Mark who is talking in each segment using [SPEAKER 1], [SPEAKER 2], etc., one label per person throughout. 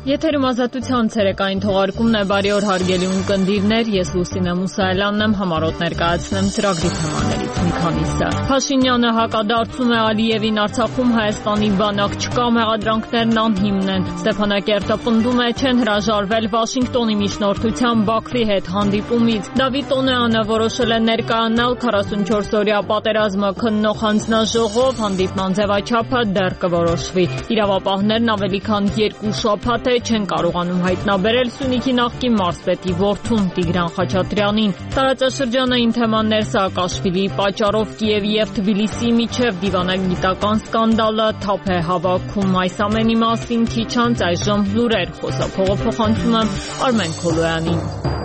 [SPEAKER 1] Եթերում ազատության ցերեկային թողարկումն է, բարի օր հարգելի ունկնդիրներ, ես Լուսինե Մուսայելյանն եմ, համառոտ ներկայացնեմ ծրագրի թեմաներից մի քանիսը։ Փաշինյանը հակադարձում է Ալիևին, Արցախում Հայաստանի բանակ չկա, մեղադրանքներն անհիմն են։ Ստեփանակերտը պնդում է, չեն հրաժարվել Վաշինգտոնի միջնորդության Բաքվի հետ հանդիպումից։ Դավիթ Տոնեանը որոշել է ներկայանալ 44-օրյա պատերազմը քննող հանձնաժողով, հանդիպման ձևաչափը դեռ կորոշվի։ Իրավապահներն ավելի քան 2 շաբաթ չեն կարողանում հայտնաբերել Սյունիքի նախկին մարզպետի որդուն Տիգրան Խաչատրյանին։ Տարածաշրջանային թեմաներ Սաակաշվիլիի պատճառով Կիևի եւ Թբիլիսիի միջև դիվանագիտական սկանդալը թափ է հավաքում։ Այս ամենի մասին քիչ անց այժմ լուրեր, խոսափողը փոխանցում եմ Արմեն Քոլոյանին։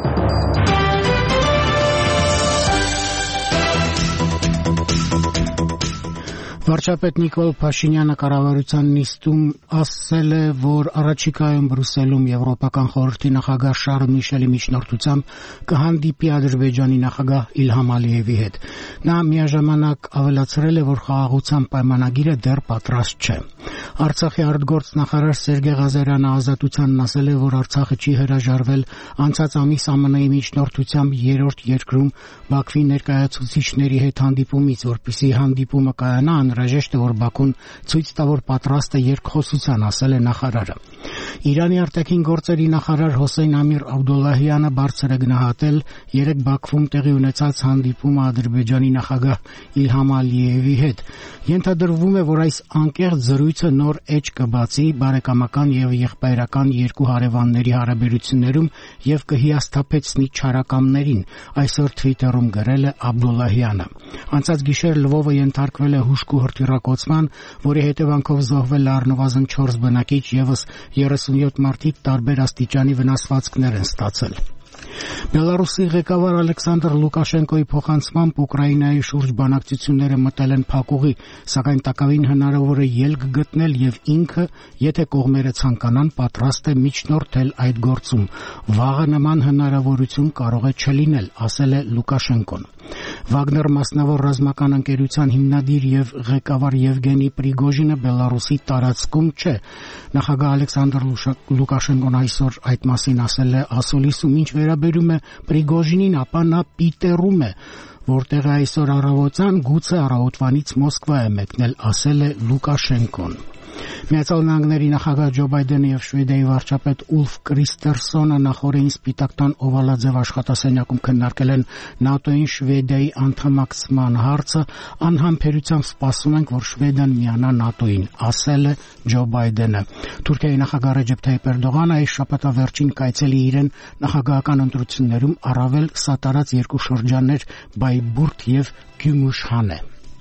[SPEAKER 2] Վարչապետ Նիկոլ Փաշինյանը կառավարության նիստում ասել է, որ առաջիկայում Բրյուսելում Եվրոպական խորհրդի նախագահ Շարլ Միշելի միջնորդությամբ կհանդիպի Ադրբեջանի նախագահ Իլհամ Ալիևի հետ։ Նա միաժամանակ ավելացրել է, որ խաղաղության պայմանագիրը դեռ պատրաստ չէ։ Արցախի արտգործնախարար Սերգեյ Ղազարյանը ազատությանն ասել է, որ Արցախը չի հրաժարվել անցած ամիս ԱՄՆ-ի միջնորդությամբ երրորդ երկրում Բաքվի ներկայացուցիչների հետ հանդիպումից, որպեսզի հանդիպումը կայանա, անհրաժեշտ է, որ Բաքուն ցույց տա, որ պատրաստ է երկխոսության, ասել է նախարարը։ Իրանի արտաքին գործերի նախարար Հոսեյն Ամիր Աբդոլլահյանը բարձր է գնահատել երեկ Բաքվում տեղի ունեցած հանդիպումը Ադրբեջանի նախագահ Իլհամ Ալիևի հետ։ Ենթադրվում է, որ այս անկեղծ զրույցը նոր էջ կբացի բարեկամական եւ եղբայրական երկու հարևանների հարաբերություններում եւ կհիասթափեցնի չարակամներին, այսօր Twitter-ում գրել է Աբդոլլահյանը։ Անցած գիշեր Լվովը ենթարկվել է հուժկու հրթիռակոծման, որի հետևանքով զոհվել է առնվազն 4 բնակիչ, եւս 37 մարդիկ տարբեր աստիճանի վնասվածքներ են ստացել։ Բելարուսի ղեկավար Ալեքսանդր Լուկաշենկոյի փոխանցմամբ Ուկրաինայի շուրջ բանակցությունները մտել են փակուղի, սակայն տակավին հնարավոր է ելք գտնել եւ ինքը, եթե կողմերը ցանկանան, պատրաստ է միջնորդել այդ գործում։ Վաղը նման հնարավորություն կարող է չլինել, ասել է Լուկաշենկոն։ Վագներ մասնավոր ռազմական ընկերության հիմնադիր եւ ղեկավար Եվգենի Պրիգոժինը Բելարուսի տարածքում չէ։ Նախագահ Ալեքսանդր Լուկաշենկոն այսօր այդ մասին ասել է ասուլիսում, ինչ վերաբերում է Պրիգոժինին, ապա նա Պիտերում է, որտեղ այսօր առավոտյան գուցե առավոտվանից Մոսկվա է մեկնել, ասել է Լուկաշենկոն։ Միացյալ Նահանգների նախագահ Ջո Բայդենը եւ Շվեդիայի վարչապետ Ուլֆ Կրիստերսոնը նախորդին Սպիտակտան օվալաձև աշխատասենյակում քննարկել են ՆԱՏՕ-ին Շվեդիայի անդամակցման հարցը, անհամբերությամբ սպասում ենք, որ Շվեդիան միանա ՆԱՏՕ-ին, ասել է Ջո Բայդենը։ Թուրքիայի նախագահ Ռեջեփ Թայիփ Էրդողանը այս շաբաթվա վերջին կայցելի իրեն նախագահական ընտրություններում առավել սատարած երկու շրջաններ Բայբուրդ եւ Գյումուշհան է։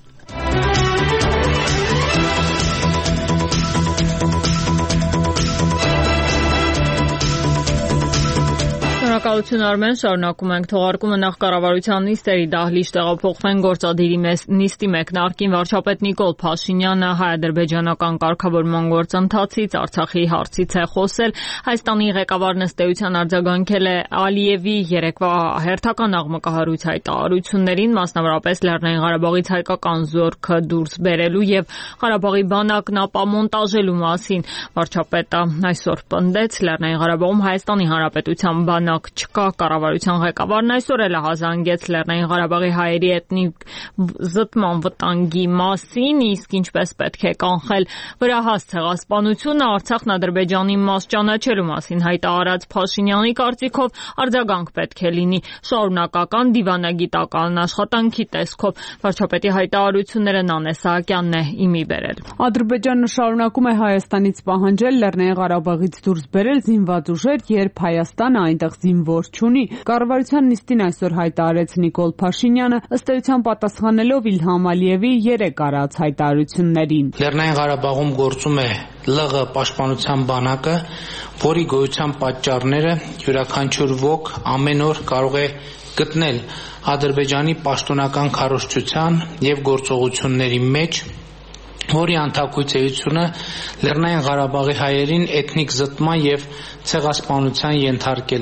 [SPEAKER 1] Շնորհակալություն Արմեն, շարունակում ենք թողարկումը նախ կառավարության նիստերի դահլիճ տեղափոխվեն գործադիրի նիստի մեկնարկին վարչապետ Նիկոլ Փաշինյանը հայ-ադրբեջանական կարգավորման գործընթացից Արցախի հարցից է խոսել։ Հայաստանի ղեկավարն ըստ էության արձագանքել է Ալիևի երեկվա հերթական աղմկահարույց հայտարարություններին, մասնավորապես Լեռնային Ղարաբաղից հայկական զորքը դուրս բերելու եւ Ղարաբաղի բանակն ապամոնտաժելու մասին։ Վարչապետը այսօր պնդեց Լեռնային Ղարաբաղում Հայաստանի Հանրապետության բանակ չկա, կառավարության ղեկավարն այսօր էլ հազանգեց Լեռնային Ղարաբաղի հայերի էթնիկ զտման վտանգի մասին, իսկ ինչպես պետք է կանխել վրահաս ցեղասպանությունը, Արցախն Ադրբեջանի մաս ճանաչելու մասին հայտարարած Փաշինյանի կարծիքով արձագանք պետք է լինի շարունակական դիվանագիտական աշխատանքի տեսքով։ Վարչապետի հայտարարությունները Նանե Սահակյանն է իմի բերել։
[SPEAKER 3] Ադրբեջանը շարունակում է Հայաստանից պահանջել Լեռնային Ղարաբաղից դուրս բերել զինված ուժեր, երբ Հայաստանը այնտեղ զինվոր չունի։ Կառավարության նիստին այսօր հայտարարեց Նիկոլ Փաշինյանը, ըստ էության պատասխանելով Իլհամ Ալիևի երեկ արած հայտարարություններին։
[SPEAKER 4] Լեռնային Ղարաբաղում գործում է ԼՂ պաշտպանության բանակը, որի գոյության պատճառները յուրաքանչյուր ոք ամեն օր կարող է գտնել Ադրբեջանի պաշտոնական քարոզչության եւ գործողությունների մեջ, որի անթակույց էությունը Լեռնային Ղարաբաղի հայերին էթնիկ զտման եւ ցեղասպանության ենթարկելն է։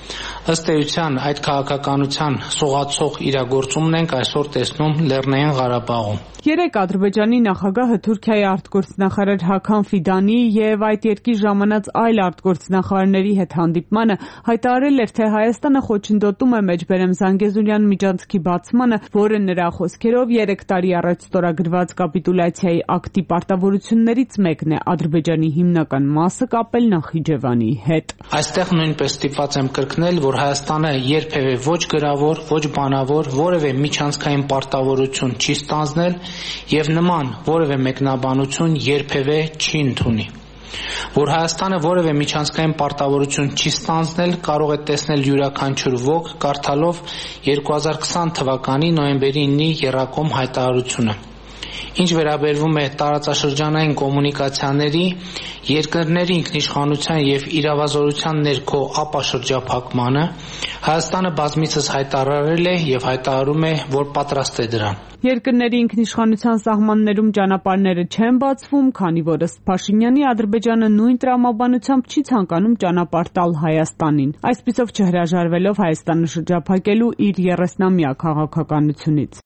[SPEAKER 4] Ըստ էության այդ քաղաքականության սողացող իրագործումն ենք այսօր տեսնում Լեռնային Ղարաբաղում։
[SPEAKER 3] Երեկ Ադրբեջանի նախագահը Թուրքիայի արտգործնախարար Հական Ֆիդանի եւ այդ երկրի ժամանած այլ արտգործնախարարների հետ հանդիպմանը հայտարարել էր, թե Հայաստանը խոչընդոտում է Մեջբերեմ Զանգեզուրյան միջանցքի բացմանը, որը նրա խոսքերով 3 տարի առաջ ստորագրված կապիտուլյացիայի ակտի պարտավորություններից մեկն է Ադրբեջանի հիմնական մասը կապել Նախիջևանի հետ։
[SPEAKER 4] Այստեղ նույնպես ստիպված եմ կրկնել, որ Հայաստանը երբևէ ոչ գրավոր, ոչ բանավոր որևէ միջանցքային պարտավորություն չի ստանձնել եւ նման որևէ մեկնաբանություն երբևէ չի ընդունի։ Որ Հայաստանը որևէ միջանցքային պարտավորություն չի ստանձնել, կարող է տեսնել յուրաքանչյուր ոք կարդալով 2020 թվականի նոյեմբերի 9-ի եռակոմ հայտարարությունը։ Ինչ վերաբերվում է տարածաշրջանային կոմունիկացիաների, երկրների ինքնիշխանության եւ իրավազորության ներքո ապաշրջափակմանը, Հայաստանը բազմիցս հայտարարել է եւ հայտարարում է, որ պատրաստ է դրան։
[SPEAKER 3] Երկրների ինքնիշխանության սահմաններում ճանապարհները չեն բացվում, քանի որ ըստ Փաշինյանի Ադրբեջանը նույն տրամաբանությամբ չի ցանկանում ճանապարհ տալ Հայաստանին, այսպիսով չհրաժարվելով Հայաստանը շրջափակելու իր 30-ամյա քաղաքականությունից։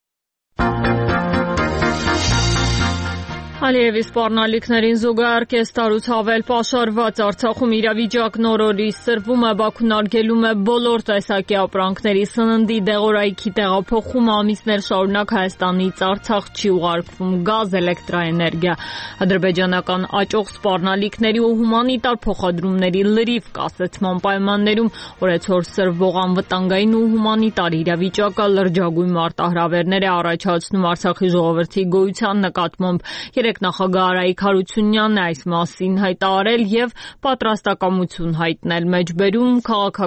[SPEAKER 1] Ալիևի սպառնալիքներին զուգահեռ կես տարուց ավել պաշարված Արցախում իրավիճակն օր-օրի սրվում է, Բաքուն արգելում է բոլոր տեսակի ապրանքների սննդի դեղորայքի տեղափոխումը, ամիսներ շարունակ Հայաստանից Արցախ չի ուղարկվում գազ, էլեկտրաէներգիա։ Ադրբեջանական աճող սպառնալիքների ու հումանիտար փոխադրումների լրիվ կասեցման պայմաններում օրեցօր սրվող անվտանգային ու հումանիտար իրավիճակը լրջագույն մարտահրավերներ է առաջացնում Արցախի ժողովրդի գոյության նկատմամբ։ Նախագահ Արայիկ Հարությունյանն է այս մասին հայտարարել եւ պատրաստակամություն հայտնել մեջբերում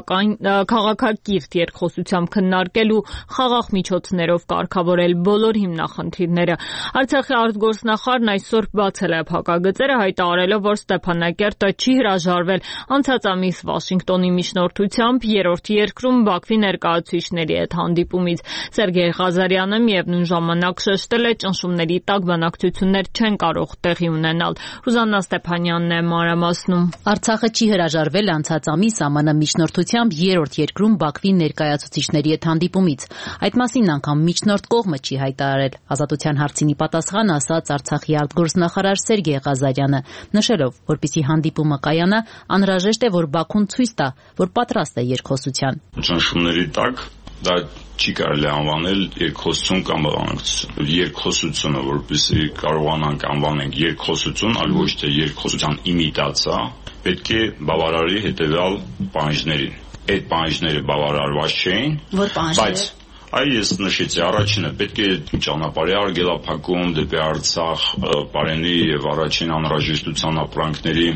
[SPEAKER 1] քաղաքակիրթ երկխոսությամբ քննարկել ու խաղաղ միջոցներով կարգավորել բոլոր հիմնախնդիրները։ Արցախի արտգործնախարարն այսօր բացել է փակագծերը, հայտարարելով, որ Ստեփանակերտը չի հրաժարվել անցած ամիս Վաշինգտոնի միջնորդությամբ երրորդ երկրում Բաքվի ներկայացուցիչների հետ հանդիպումից։ Սերգեյ Ղազարյանը միևնույն ժամանակ շեշտել է, ճնշումների տակ բանակցություններ չեն կարող տեղի ունենալ։ Ռուզաննա Ստեփանյանն է մանրամասնում։
[SPEAKER 5] Արցախը չի հրաժարվել անցած ամիս ԱՄՆ միջնորդությամբ երրորդ երկրում Բաքվի ներկայացուցիչների հետ հանդիպումից։ Այդ մասին անգամ միջնորդ կողմը չի հայտարարել։ Ազատության հարցինի պատասխան ասաց Արցախի արտգործնախարար Սերգեյ Ղազարյանը, նշելով, որպեսզի հանդիպումը կայանա, անհրաժեշտ է, որ Բաքուն ցույց տա, որ պատրաստ է երկխոսության։
[SPEAKER 6] Ճնշումների տակ դա չի կարելի անվանել երկխոսություն կամ բանակցություն։ Երկխոսությունը, որպեսզի կարողանանք անվանենք երկխոսություն, այլ ոչ թե երկխոսության իմիտացիա, պետք է բավարարի հետևյալ պահանջներին։ Այդ պահանջները բավարարված չէին, բայց ես նշեցի, առաջինը պետք է ճանապարհի արգելափակում դեպի Արցախ, Պարենի եւ առաջին անհրաժեշտության ապրանքների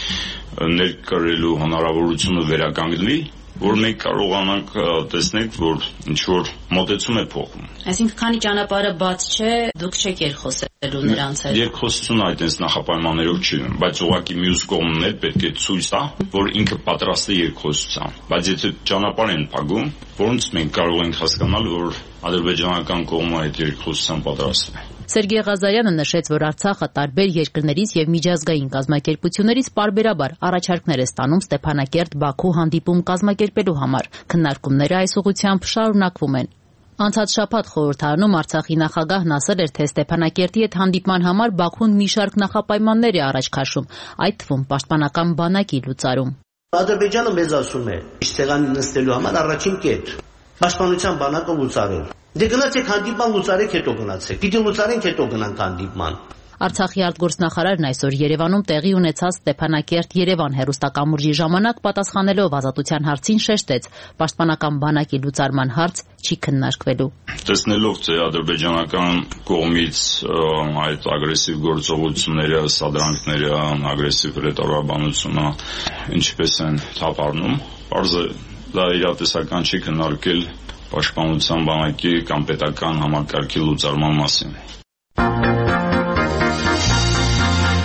[SPEAKER 6] ներկրելու հնարավորությունը վերականգնվի, որ մենք կարողանանք տեսնել, որ ինչ-որ մոտեցում է փոխվում։
[SPEAKER 5] Այսինքն, քանի ճանապարհը բաց չէ, դուք չեք երկխոսելու նրանց հետ։
[SPEAKER 6] Երկխոսությունը այդպես նախապայմաններով չի, բայց ուղղակի մյուս կողմն էլ պետք է ցույց տա, որ ինքը պատրաստ է երկխոսության։ Բայց եթե ճանապարհ են փակում, որոնց մենք կարող ենք հասկանալ, որ ադրբեջանական կողմը այդ երկխոսության պատրաստ է։
[SPEAKER 5] Սերգեյ Ղազարյանը նշեց, որ Արցախը տարբեր երկրներից եւ միջազգային կազմակերպություններից պարբերաբար առաջարկներ է ստանում Ստեփանակերտ-Բաքու հանդիպում կազմակերպելու համար։ Քննարկումները այս ուղղությամբ շարունակվում են։ Անցած շաբաթ խորհրդարանում Արցախի նախագահն ասել էր, թե Ստեփանակերտի հետ հանդիպման համար Բաքուն մի շարք նախապայմաններ է առաջ քաշում, այդ թվում պաշտպանական բանակի լուծարում։
[SPEAKER 7] Ադրբեջանը մեզ ասում է, իշխան նստելու համար առաջին կետ պաշտպանության բանակը լուծարել։ Դե գնացեք հանդիպման լուծարեք, հետո գնացեք։ Պիտի լուծարենք, հետո գնանք հանդիպման։
[SPEAKER 5] Արցախի արտգործնախարարն այսօր Երևանում տեղի ունեցած Ստեփանակերտ-Երևան հեռուստակամուրջի ժամանակ պատասխանելով Ազատության հարցին շեշտեց, պաշտպանական բանակի լուծարման հարց չի քննարկվելու։
[SPEAKER 6] Տեսնելով, թե ադրբեջանական կողմից այդ ագրեսիվ գործողությունները, սադրանքները, ագրեսիվ ռետորաբանությունը ինչպես են թափառնում, պարզ է դա իրատեսական չի քննարկել պաշտպանության բանակի կամ պետական համակարգի լուծարման մասին։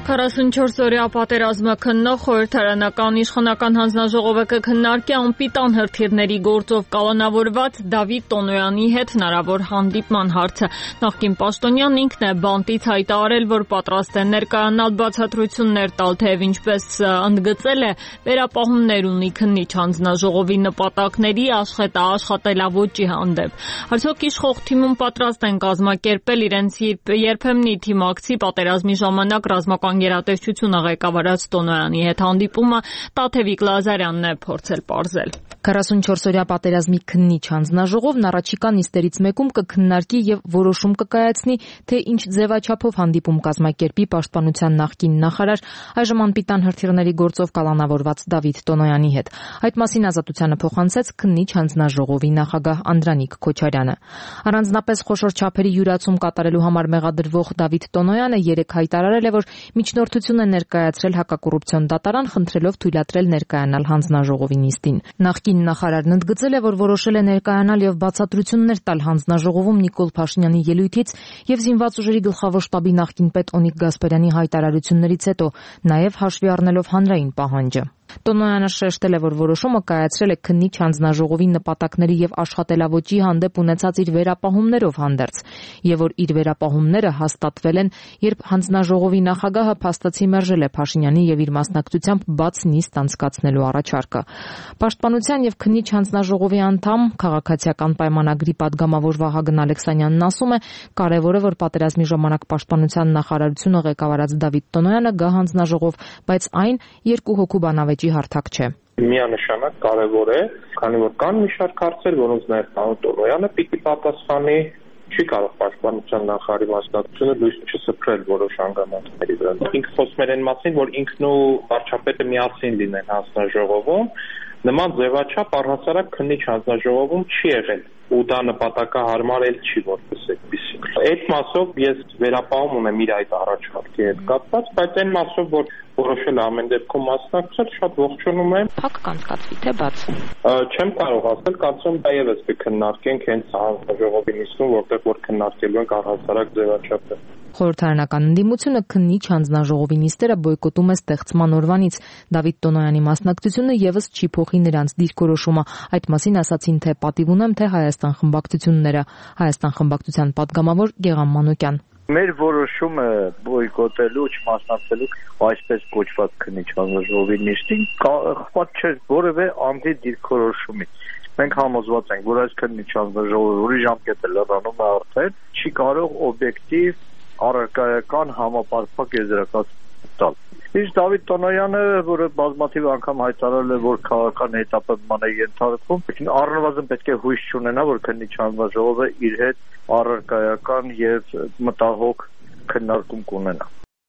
[SPEAKER 1] 44-օրյա պատերազմը քննող խորհրդարանական իշխանական հանձնաժողովը կքննարկի անպիտան հրթիռների գործով կալանավորված Դավիթ Տոնոյանի հետ հնարավոր հանդիպման հարցը։ Նախկին պաշտոնյան ինքն է բանտից հայտարարել, որ պատրաստ է ներկայանալ բացատրություններ տալ, թեև ինչպես ընդգծել է, վերապահումներ ունի քննիչ հանձնաժողովի նպատակների աշխատելավոճի հանդեպ։ Արդյոք իշխող թիմում պատրաստ են կազմակերպել իրենց երբեմնի թիմակցի պատերազմի ժամանակ ռազմական գերատեսչությունը ղեկավարած Տոնոյանի հետ հանդիպումը Տաթևիկ Լազարյանն է փորձել պարզել։
[SPEAKER 8] 44-օրյա պատերազմի քննիչ հանձնաժողովն առաջիկա նիստերից մեկում կքննարկի եւ որոշում կկայացնի, թե ինչ ձևաչափով հանդիպում կազմակերպի պաշտպանության նախկին նախարար, այժմ անպիտան հրթիռների գործով կալանավորված Դավիթ Տոնոյանի հետ։ Այդ մասին Ազատությանը փոխանցեց քննիչ հանձնաժողովի նախագահ Անդրանիկ Քոչարյանը։ Առանձնապես խոշոր չափերի յուրացում կատարելու համար մեղադրվող Դավիթ Տոնոյանը երեկ հայտարարել է, որ միջնորդություն է ներկայացրել հակակոռուպցիոն դատարան, խնդրելով թույլատրել ներկայանալ հանձնաժողովի նիստին։ Նախկին նախարարն ընդգծել է, որ որոշել է ներկայանալ եւ բացատրություններ տալ հանձնաժողովում Նիկոլ Փաշինյանի ելույթից եւ զինված ուժերի գլխավոր շտաբի նախկին պետ Օնիկ Գասպարյանի հայտարարություններից հետո, նաեւ հաշվի առնելով հանրային պահանջը։ Տոնոյանը շեշտել է, որ որոշումը կայացրել է քննիչ հանձնաժողովի նպատակների եւ աշխատելավոճի հանդեպ ունեցած իր վերապահումներով հանդերձ, եւ որ իր վերապահումները հաստատվել են, երբ հանձնաժողովի նախագահը փաստացի մերժել է Փաշինյանի եւ իր մասնակցությամբ բաց նիստ անցկացնելու առաջարկը։ Պաշտպանության եւ քննիչ հանձնաժողովի անդամ քաղաքացիական պայմանագրի падգամավոր Վահագն Ալեքսանյանն ասում է, կարեւոր է, որ պատերազմի ժամանակ պաշտպանության նախարարությունը ղեկավարած Դավիթ Տոնոյանը գա հանձնաժողով, բայց այն երկու հոգու բանավեճի հարթակ չէ։
[SPEAKER 9] Միանշանակ կարևոր է, քանի որ կան մի շարք հարցեր, որոնց նաև պարոն Տոնոյանը պիտի պատասխանի, չի կարող պաշտպանության նախարարի մասնակցությունը լույս չսփռել որոշ հանգամանքների վրա։ Ինքը խոսում էր այն մասին, որ ինքն ու վարչապետը միասին լինեն հանձնաժողովում, նման ձևաչափ առհասարակ քննիչ հանձնաժողովում չի եղել, ու դա նպատակահարմար էլ չի որպես այդպիսի։ Այդ մասով ես վերապահում ունեմ իր այդ առաջարկի հետ կապված, բայց այն մասով, որ որոշել ամեն դեպքում մասնակցել, շատ ողջունում եմ։
[SPEAKER 8] Փակ կանցկացվի թե բաց։
[SPEAKER 9] Չեմ կարող ասել, կարծում դա եւս կքննարկենք հենց հանձնաժողովի նիստում, որտեղ որ քննարկելու ենք առհասարակ ձևաչափը։
[SPEAKER 8] Խորհրդարանական ընդդիմությունը քննիչ հանձնաժողովի նիստերը բոյկոտում է ստեղծման օրվանից։ Դավիթ Տոնոյանի մասնակցությունը եւս չի փոխի նրանց դիրքորոշումը։ Այդ մասին ասացին թե պատիվ ունեմ, թե Հայաստան խմբակցությունները։ Հայաստան խմբակցության падգամավոր Գեգամ Մանուկյան։
[SPEAKER 10] Մեր որոշումը բոյկոտելու, չմասնակցելու այսպես կոչված քննիչ հանձնաժողովի նիստին կախված չէ որևէ անդի դիրքորոշումից։ Մենք համոզված ենք, որ այս քննիչ հանձնաժողովը, որի ժամկետը լրանում է արդեն, չի կարող օբյեկտիվ առարկայական համապարփակ եզրակացություն տալ։ Իսկ Դավիթ Տոնոյանը, որը բազմաթիվ անգամ հայտարարել է, որ քաղաքական հետապնդման է ենթարկվում, առնվազն պետք է հույս չունենա, որ քննիչ հանձնաժողովը իր հետ առարկայական եւ մտահոգ քննարկում կունենա։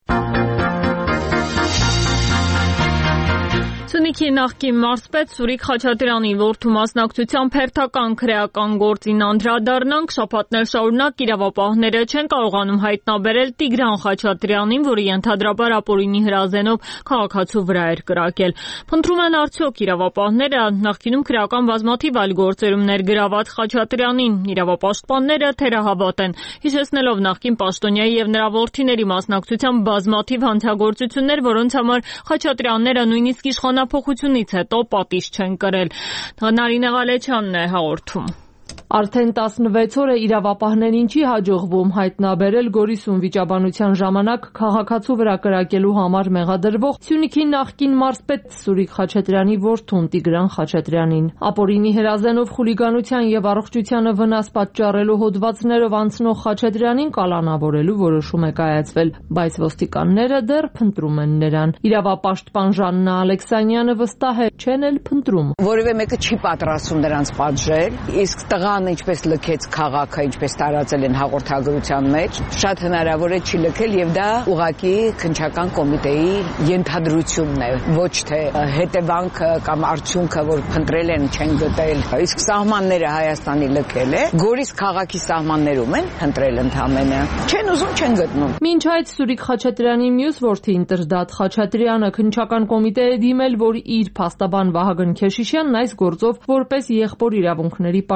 [SPEAKER 1] Սյունիքի նախկին մարզպետ Սուրիկ Խաչատրյանի որդու մասնակցությամբ հերթական քրեական գործին անդրադառնանք, շաբաթներ շարունակ իրավապահները չեն կարողանում հայտնաբերել Տիգրան Խաչատրյանին, որը ենթադրաբար ապօրինի հրազենով քաղաքացու վրա էր կրակել։ Փնտրում են արդյոք իրավապահները նախկինում քրեական բազմաթիվ այլ գործերում ներգրաված Խաչատրյանին, իրավապաշտպանները թերահավատ են, հիշեցնելով նախկին պաշտոնյայի եւ նրա որդիների մասնակցությամբ բազմաթիվ հանցագործություններ, որոնց համար Խաչատրյանները նույնիսկ իշխանափոխությունից հետո պատիժ չեն կրել։ Նարինե Ղալեչյանն է հաղորդում։
[SPEAKER 3] Արդեն 16 օր է իրավապահներին չի հաջողվում հայտնաբերել Գորիսուն վիճաբանության ժամանակ քաղաքացու վրա կրակելու համար մեղադրվող Սյունիքի նախկին մարզպետ Սուրիկ Խաչատրյանի որդուն Տիգրան Խաչատրյանին։ Ապօրինի հրազենով խուլիգանության եւ առողջությանը վնաս պատճառելու հոդվածներով անցնող Խաչատրյանին կալանավորելու որոշում է կայացվել, բայց ոստիկանները դեռ փնտրում են նրան։ Իրավապաշտպան Ժաննա Ալեքսանյանը վստահ է, չեն էլ փնտրում։
[SPEAKER 11] Որևէ մեկը չի պատրաստվում նրանց պատժել, իսկ տղան ինչպես լքեց քաղաքը, ինչպես տարածել են հաղորդագրության մեջ, շատ հնարավոր է չի լքել եւ դա ուղղակի քննչական կոմիտեի ենթադրությունն է, ոչ թե հետևանքը կամ արդյունքը, որ փնտրել են, չեն գտել։ Իսկ սահմանները Հայաստանի լքել է, Գորիս քաղաքի սահմաններում են փնտրել ընդամենը։ Չեն ուզում, չեն գտնում։
[SPEAKER 3] Մինչ այդ Սուրիկ Խաչատրյանի մյուս որդին Տրդատ Խաչատրյանը քննչական կոմիտե է դիմել, որ իր փաստաբան Վահագն Քեշիշյանն այս գործով որպես եղբոր իրավունքների պաշտպանն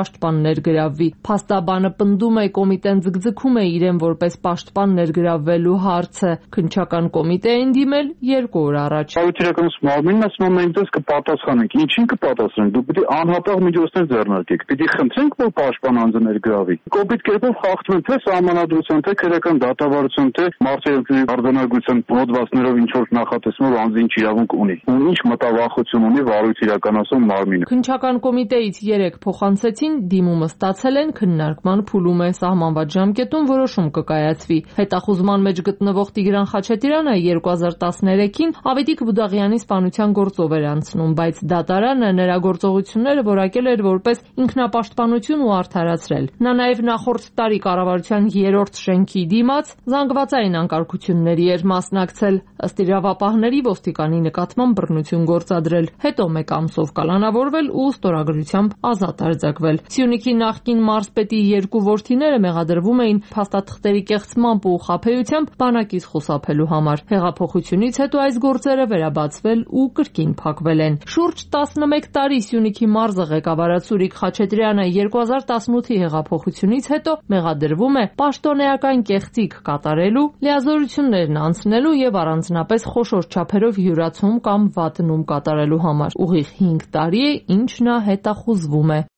[SPEAKER 3] ներգրավվի։ Փաստաբանը պնդում է, կոմիտեն ձգձգում է իրեն որպես պաշտպան ներգրավվելու հարցը։ Քննչական կոմիտեին դիմել 2 օր առաջ։
[SPEAKER 12] Իրականս մարմինն ասում է մենք դες կպատասխանենք։ Ինչին կպատասխանենք։ Դու պիտի անհապաղ միջոցներ ձեռնարկեք։ Պիտի խնդրենք, որ պաշտպան անձը ներգրավվի։ Կոպիտ կերպով խախտում են թե սահմանադրության, թե քրեական դատավարություն, թե մարդու արձանագրության հոդվածներով ինչ որ նախատեսումով անձը ինչ իրավունք ունի։ Ու ինչ մտավախություն ունի վարույթ իրականացող մարմինը։
[SPEAKER 3] Քննչական կոմիտեից 3 փոխանցեցին, դիմումը ստացել են, քննարկման փուլում է, սահմանված ժամկետում որոշում կկայացվի։ Հետախուզման մեջ գտնվող Տիգրան Խաչատուրյանը 2013-ին Ավետիք Բուդաղյանի սպանության գործով էր անցնում, բայց դատարանը նրա գործողությունները որակել էր որպես ինքնապաշտպանություն ու արդարացրել։ Նա նաև նախորդ տարի կառավարության 3-րդ շենքի դիմաց զանգվածային անկարգությունների էր մասնակցել, ըստ իրավապահների ոստիկանի նկատմամբ բռնություն գործադրել, հետո 1 ամսով կալանավորվել ու ստորագրությամբ ազատ արձակվել։ Սյունիքի նախկին մարզպետի 2 որդիները մեղադրվում էին փաստաթղթերի կեղծմամբ ու խաբեությամբ բանակից խուսափելու համար։ Հեղափոխությունից հետո այս գործերը վերաբացվել ու կրկին փակվել են։ Շուրջ 11 տարի Սյունիքի մարզը ղեկավարած Սուրիկ Խաչատրյանը 2018-ի հեղափոխությունից հետո մեղադրվում է պաշտոնեական կեղծիք կատարելու, լիազորություններն անցնելու եւ առանձնապես խոշոր չափերով յուրացում կամ վատնում կատարելու համար։ Ուղիղ 5 տարի է, ինչ նա հետախուզվում է։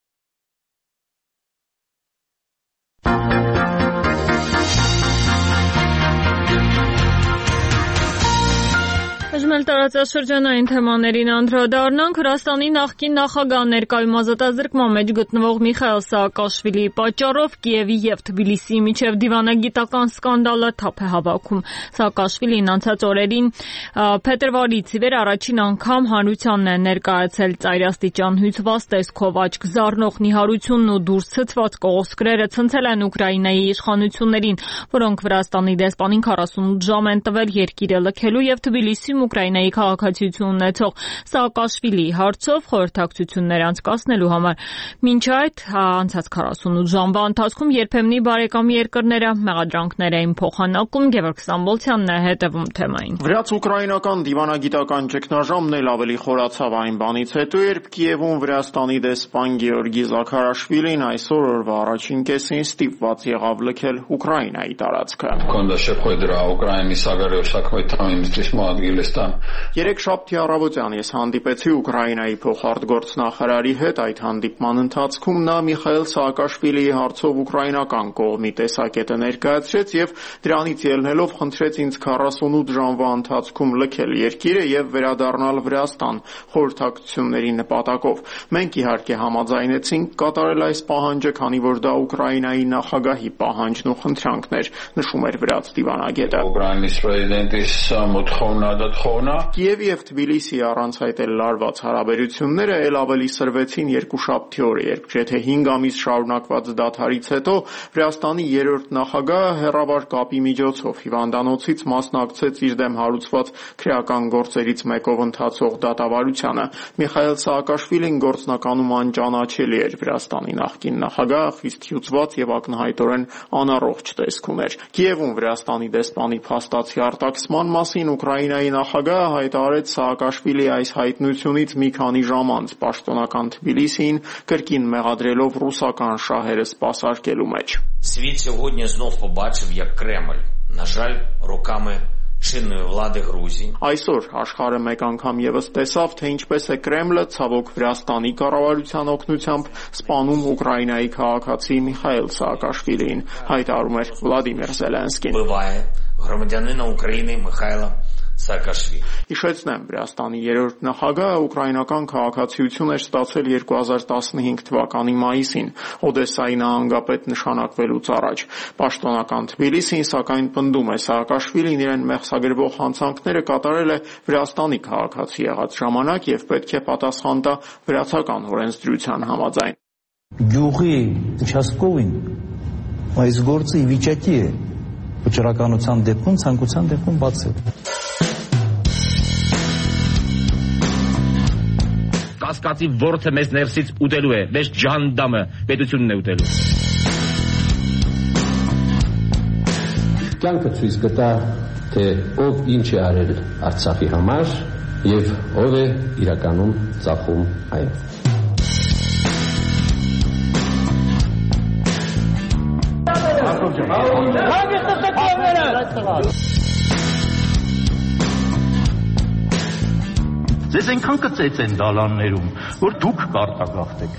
[SPEAKER 1] Այժմ տարածաշրջանային թեմաներին անդրադառնանք։ Վրաստանի նախկին նախագահ ներկայում ազատազրկման մեջ գտնվող Միխայիլ Սաակաշվիլիի պատճառով Կիևի եւ Թբիլիսիի միջև դիվանագիտական սկանդալը թափ է հավաքում։ Սաակաշվիլին անցած օրերին փետրվարից ի վեր առաջին անգամ հանրությանն է ներկայացել ծայրաստիճան հյուծված տեսքով, աչք զարնող նիհարությունն ու դուրս ցցված կողոսկրերը ցնցել են Ուկրաինայի իշխանություններին, որոնք Վրաստանի դեսպանին 48 ժամ են տվել երկիրը լքելու եւ Թբիլիսիում Ուկրաինայի քաղաքացիություն ունեցող Սաակաշվիլիի հարցով խորհրդակցություններ անցկացնելու համար։ Մինչ այդ անցած 48 ժամվա ընթացքում երբեմնի բարեկամ երկրները մեղադրանքներ էին փոխանակում։ Գևորգ Ստամբոլցյանն է հետևում թեմային։
[SPEAKER 13] Վրաց-ուկրաինական դիվանագիտական ճգնաժամն էլ ավելի խորացավ այն բանից հետո, երբ Կիևում Վրաստանի դեսպան Գեորգի Զաքարաշվիլին այսօր օրվա առաջին կեսին ստիպված եղավ լքել Ուկրաինայի տարածքը։ Երեքշաբթի առավոտյան ես հանդիպեցի Ուկրաինայի փոխարտգործնախարարի հետ։ Այդ հանդիպման ընթացքում նա Միխայիլ Սաակաշվիլիի հարցով ուկրաինական կողմի տեսակետը ներկայացրեց եւ դրանից ելնելով խնդրեց ինձ 48 ժամվա ընթացքում լքել երկիրը եւ վերադառնալ Վրաստան խորհրդակցությունների նպատակով։ Մենք իհարկե համաձայնեցինք կատարել այս պահանջը, քանի որ դա Ուկրաինայի նախագահի պահանջն ու խնդրանքն էր, նշում էր վրաց դիվանագետը։ Կիևի եւ Թբիլիսիի առանց այդ էլ լարված հարաբերությունները ել ավելի սրվեցին երկուշաբթի օրը, երբ գրեթե 5 ամիս շարունակված դադարից հետո Վրաստանի 3-րդ նախագահը հեռավար կապի միջոցով հիվանդանոցից մասնակցեց իր դեմ հարուցված քրեական գործերից մեկով ընթացող դատավարությանը։ Միխայիլ Սաակաշվիլին գործնականում անճանաչելի էր։ Վրաստանի նախկին նախագահը խիստ հյուծված եւ ակնհայտորեն անառողջ տեսք ուներ։ Կիևում Վրաստանի դեսպանի փաստացի արտաքսման մասին Ուկրաինայի նախագահը հայտարարեց Սաակաշվիլի այս հայտնությունից մի քանի ժամ անց պաշտոնական Թբիլիսիին կրկին մեղադրելով ռուսական շահերը սպասարկելու մեջ։
[SPEAKER 14] Світ сьогодні знов побачив, як Кремль, на жаль, руками чинної влади Грузії.
[SPEAKER 13] Այսօր աշխարհը մեկ անգամ եւս տեսավ, թե ինչպես է Կրեմլը ցավոք Վրաստանի կառավարության օգնությամբ սպանում Ուկրաինայի քաղաքացի Միխայիլ Սաակաշվիլիին, հայտարարում էր Վլադիմիր Զելենսկին։
[SPEAKER 14] Вбиває громадянина України Михайла Սաակաշվիլի։
[SPEAKER 13] Հիշեցնեմ, Վրաստանի 3-րդ նախագահը ուկրաինական քաղաքացիություն էր ստացել 2015 թվականի մայիսին, Օդեսայի նահանգապետ նշանակվելուց առաջ։ Պաշտոնական Թբիլիսին սակայն պնդում է, Սաակաշվիլին իրեն մեղսագրվող հանցանքները կատարել է Վրաստանի քաղաքացի եղած ժամանակ եւ պետք է պատասխան տա վրացական օրենսդրության համաձայն։
[SPEAKER 15] Գյուղի участковին այս գործը ի վիճակի է վճռականության դեպքում, ցանկության դեպքում բացել։
[SPEAKER 16] Կասկածի ворթը մեզ ներսից ուտելու է, մեզ ջանդամը պետությունն է ուտելու։
[SPEAKER 17] Կյանքը ցույց կտա, թե ով ինչ է արել Արցախի համար եւ ով է իրականում ծախում այն։
[SPEAKER 15] Ձեզ այնքան կծեց են դալաններում, որ դուք կարտագաղթեք։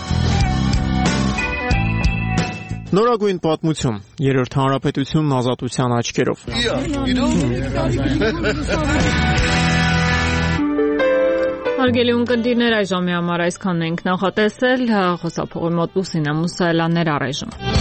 [SPEAKER 13] Նորագույն պատմություն, Երրորդ հանրապետությունն ազատության աչքերով։
[SPEAKER 1] Հարգելի ունկնդիրներ, այժմի համար այսքանն ենք նախատեսել, խոսափողի մոտ Լուսինե Մուսայելյաններ առայժմ։